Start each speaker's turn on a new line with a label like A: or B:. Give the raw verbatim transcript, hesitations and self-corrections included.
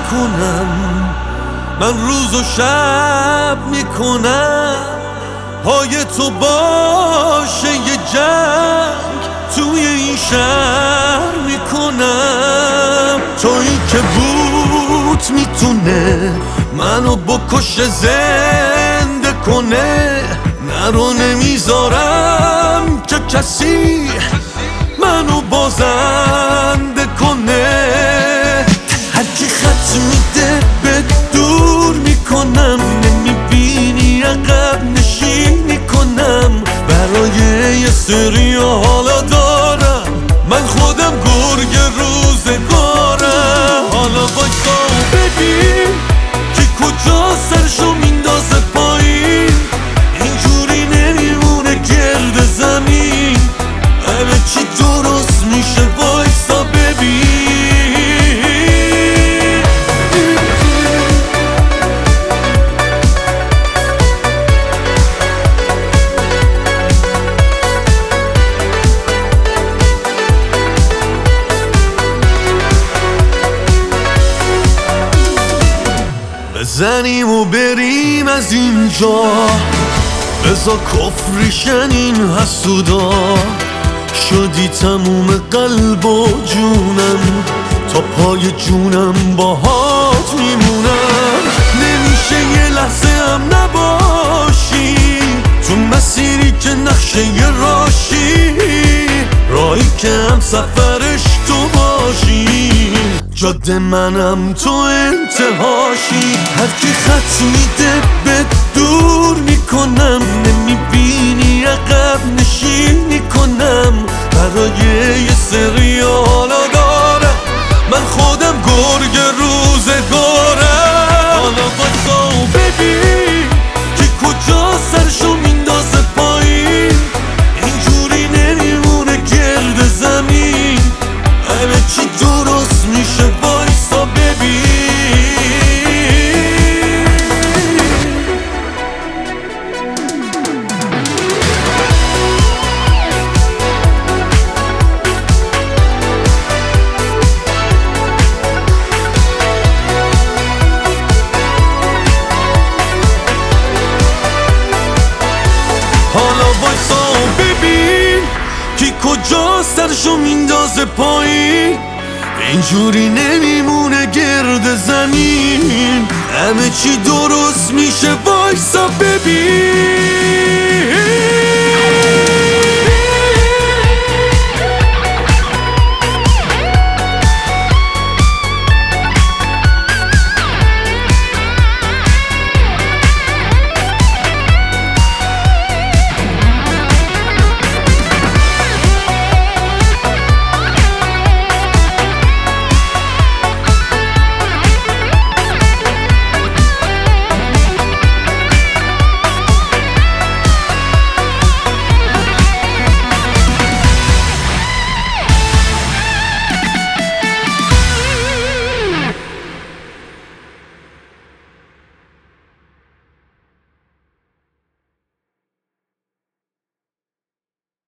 A: میکنم، من روز و شب میکنم پای تو باشه یه جنگ توی این شهر میکنم. تویی که بود میتونه منو بکشه زنده کنه، نرو نمیذارم که کسی منو بازنده کنه. هرکی خط میده به دور میکنم، نمیبینی عقب نشینی کنم. برای یه سری حالا دارم، من خودم گرگ روزگارم. حالا وایسا و ببین که کجا سرشو میندازه پایین، اینجوری نمیمونه گرد زمین. همه چی درست میشه، وایسا ببین. بزنیم و بریم از اینجا، بزا کفریشن این حسودا. شدی تموم قلب و جونم، تا پای جونم باهات میمونم. نمیشه یه لحظه هم نباشی تو مسیری که نقشه یه راشی، راهی که هم سفرش تو باشی، جاده منم تو انتهاشی. هرکی خط میده به دور میکنم، نمیبینی عقب نشینی کنم. برای یه سری حالا دارم، من خودم گرگ روزگارم. حالا وایسا و ببین که کجا سرشو میندازه پایین، اینجوری نمیمونه گرد زمین. همه چی درست میشه، وایسا ببین. حالا وایسا و ببین که کجا سرشو میندازه پایین، اینجوری نمیمونه گرد زمین. همه چی درست میشه، وایسا ببین.